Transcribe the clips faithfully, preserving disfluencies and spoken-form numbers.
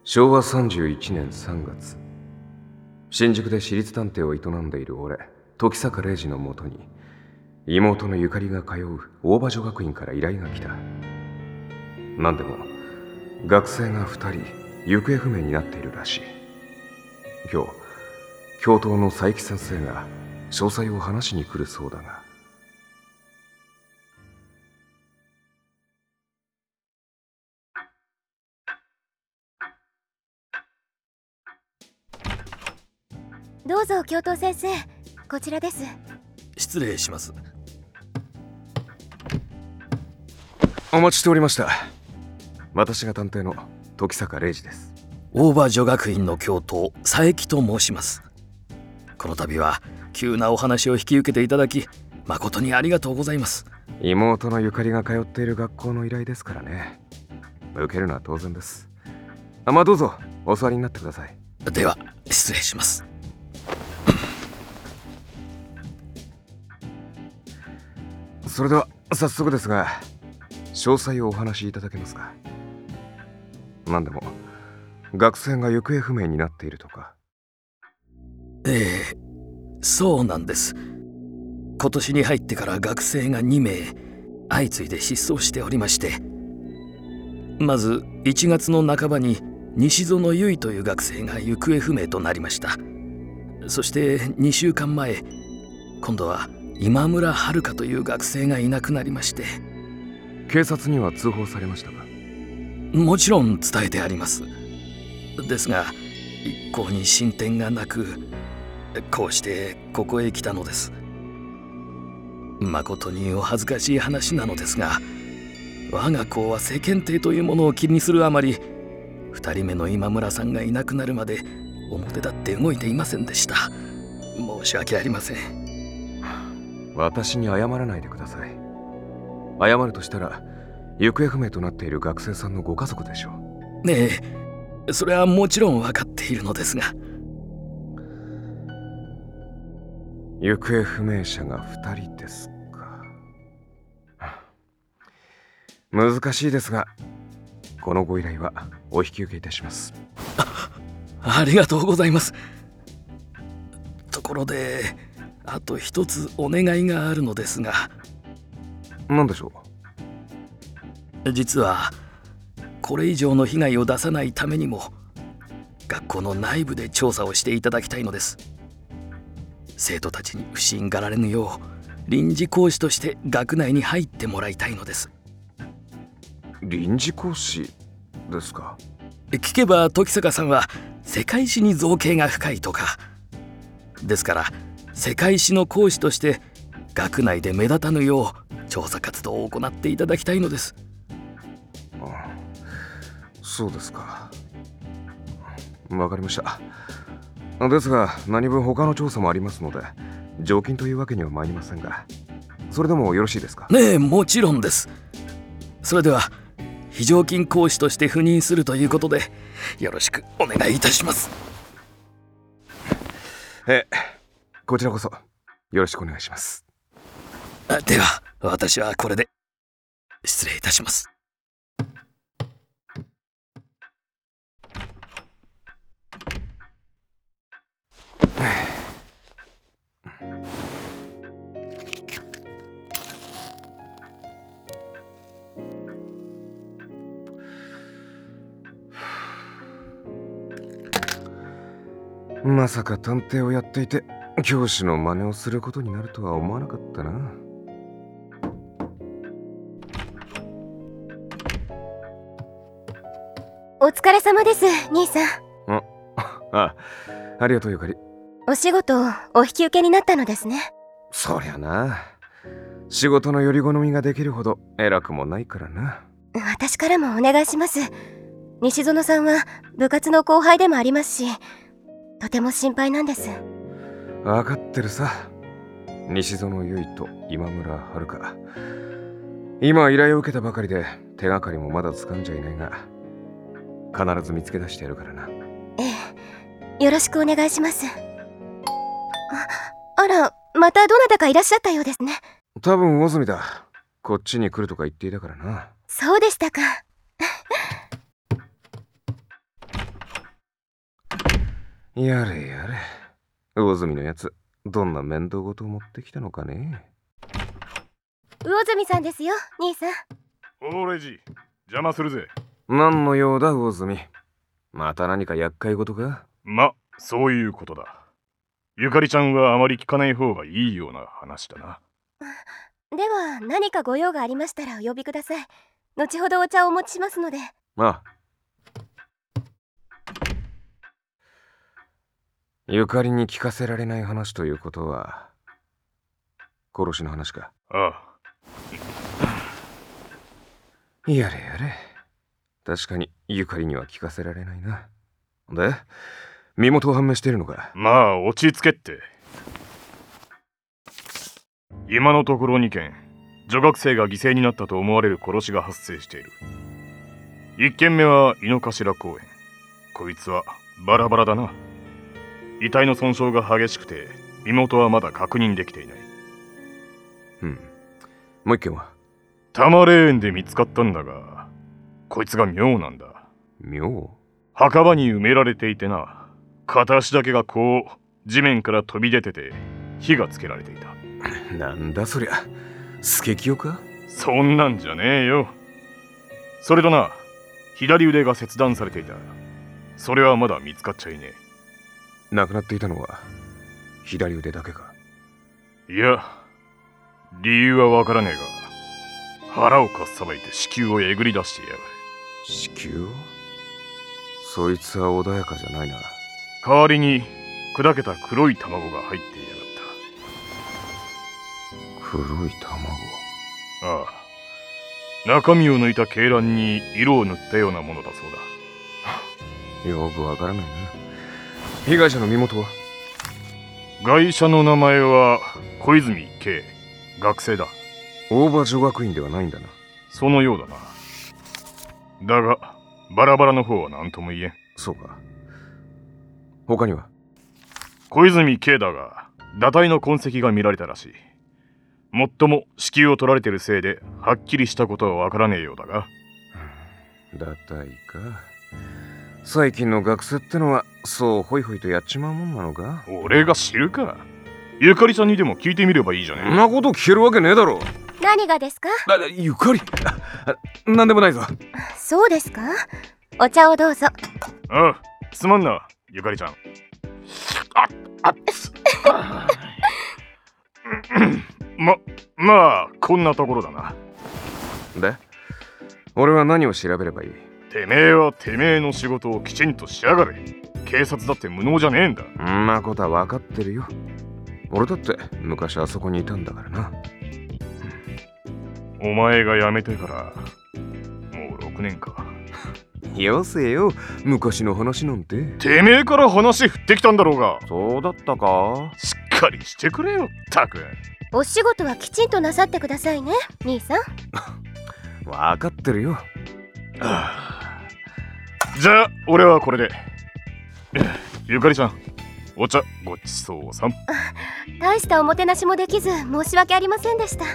しょうわさんじゅういちねんさんがつ、新宿で私立探偵を営んでいる俺、時坂礼二のもとに妹のゆかりが通う大場女学院から依頼が来た。何でも学生がふたり行方不明になっているらしい。今日教頭の佐伯先生が詳細を話しに来るそうだが。 どうぞ教頭先生、こちらです。 失礼します。 お待ちしておりました。私が探偵の時坂礼二です。 大場女学院の教頭佐伯と申します。この度は急なお話を引き受けていただき誠にありがとうございます。 妹のゆかりが通っている学校の依頼ですからね。受けるのは当然です。あ、まあどうぞお座りになってください。 では失礼します。 それでは早速ですが、詳細をお話しいただけますか。何でも学生が行方不明になっているとか。 ええ、そうなんです。今年に入ってから学生がにめい相次いで失踪しておりまして、まずいちがつの半ばに西園由衣という学生が行方不明となりました。そしてにしゅうかんまえ、今度は今村遥という学生がいなくなりまして。 警察には通報されましたか。 もちろん伝えてあります。ですが一向に進展がなく、こうしてここへ来たのです。誠にお恥ずかしい話なのですが、我が校は世間体というものを気にするあまり、ふたりめの今村さんがいなくなるまで表立って動いていませんでした。申し訳ありません。 私に謝らないでください。謝るとしたら行方不明となっている学生さんのご家族でしょう。 ねえ、それはもちろん分かっているのですが。 行方不明者がふたりですか。難しいですが、このご依頼はお引き受けいたします。 あ、ありがとうございます。ところであと一つお願いがあるのですが。 何でしょう。実はこれ以上の被害を出さないためにも学校の内部で調査をしていただきたいのです。生徒たちに不審がられぬよう臨時講師として学内に入ってもらいたいのです。 臨時講師ですか。 聞けば時坂さんは世界史に造詣が深いとか。ですから世界史の講師として学内で目立たぬよう調査活動を行っていただきたいのです。 ああ、そうですか。わかりました。ですが何分他の調査もありますので、常勤というわけには参りませんが、それでもよろしいですか。 ねえ、もちろんです。それでは非常勤講師として赴任するということでよろしくお願いいたします。 ええ、こちらこそよろしくお願いします。 では私はこれで失礼いたします。 まさか探偵をやっていて教師の真似をすることになるとは思わなかったな。 お疲れ様です、兄さん。 ああ、ありがとうゆかり。 お仕事をお引き受けになったのですね。 そりゃな、仕事のより好みができるほど偉くもないからな。 私からもお願いします。西園さんは部活の後輩でもありますし、とても心配なんです。 分かってるさ。西園由衣と今村遥、今依頼を受けたばかりで手がかりもまだ掴んじゃいないが、必ず見つけ出してやるからな。 ええ、よろしくお願いします。あ、あら、またどなたかいらっしゃったようですね。 多分大住だ。こっちに来るとか言っていたからな。 そうでしたか。 やれやれ。魚住のやつ、どんな面倒事を持ってきたのかね。 魚住さんですよ、兄さん。 おーレジ、邪魔するぜ。 何の用だ、魚住。また何か厄介事か？ ま、そういうことだ。ゆかりちゃんはあまり聞かない方がいいような話だな。 では何かご用がありましたらお呼びください。後ほどお茶をお持ちしますので。 ああ。ゆかりに聞かせられない話ということは殺しの話か？ ああ。やれやれ。確かにゆかりには聞かせられないな。で、身元を判明しているのか？ まあ落ち着けって。今のところにけん、女学生が犠牲になったと思われる殺しが発生している。いっけんめは井の頭公園。こいつはバラバラだな。遺体の損傷が激しくて身元はまだ確認できていない。 うん。もう一件は？ 多摩霊園で見つかったんだが、こいつが妙なんだ。 妙？ 墓場に埋められていてな、片足だけがこう地面から飛び出てて火がつけられていた。 なんだそりゃ、スケキヨか？ そんなんじゃねえよ。それとな、左腕が切断されていた。それはまだ見つかっちゃいねえ。 亡くなっていたのは左腕だけか？ いや、理由はわからねえが、腹をかっさばいて子宮をえぐり出してやがる。 子宮？そいつは穏やかじゃないな。 代わりに砕けた黒い卵が入っていやがった。 黒い卵？ ああ、中身を抜いた鶏卵に色を塗ったようなものだそうだ。よくわからないな。被害者の身元は？ 害者の名前は小泉圭、学生だ。 大場女学院ではないんだな。 そのようだな。だがバラバラの方は何とも言えん。 そうか。他には？ 小泉圭だが堕胎の痕跡が見られたらしい。もっとも子宮を取られてるせいではっきりしたことはわからねえようだが。 堕胎か。最近の学生ってのはそうホイホイとやっちまうもんなのか？ 俺が知るか。ゆかりちゃんにでも聞いてみればいいじゃねえ。 そんなこと聞けるわけねえだろ。 何がですか？ あ、ゆかり。なんでもないぞ。 そうですか？お茶をどうぞ。 ああ、すまんな、ゆかりちゃん。あ、あっつ。ま、まあこんなところだな。 で、俺は何を調べればいい？ てめえはてめえの仕事をきちんとしやがれ。警察だって無能じゃねえんだ。 んなことは分かってるよ。俺だって昔あそこにいたんだからな。 お前が辞めてからもうろくねんか。 よせよ、昔の話なんて。 てめえから話振ってきたんだろうが。 そうだったか？ しっかりしてくれよ、ったく。 お仕事はきちんとなさってくださいね、兄さん。 分かってるよ。 じゃあ俺はこれで。ゆかりちゃん、お茶ごちそうさん。 大したおもてなしもできず申し訳ありませんでした。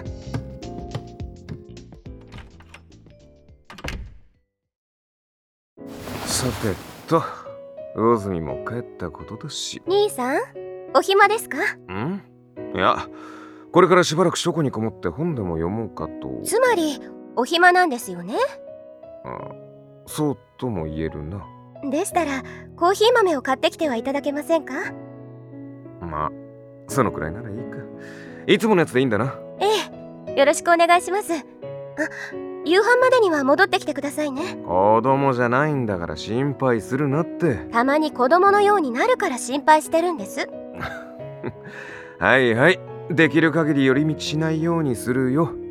さてと、魚住も帰ったことだし。 兄さん、お暇ですか？ ん？いや、これからしばらく書庫にこもって本でも読もうかと。 つまりお暇なんですよね。 ああ、そうとも言えるな。 でしたらコーヒー豆を買ってきてはいただけませんか？ まあそのくらいならいいか。いつものやつでいいんだな。 ええ、よろしくお願いします。あ、夕飯までには戻ってきてくださいね。 子供じゃないんだから心配するなって。 たまに子供のようになるから心配してるんです。 はいはい、できる限り寄り道しないようにするよ。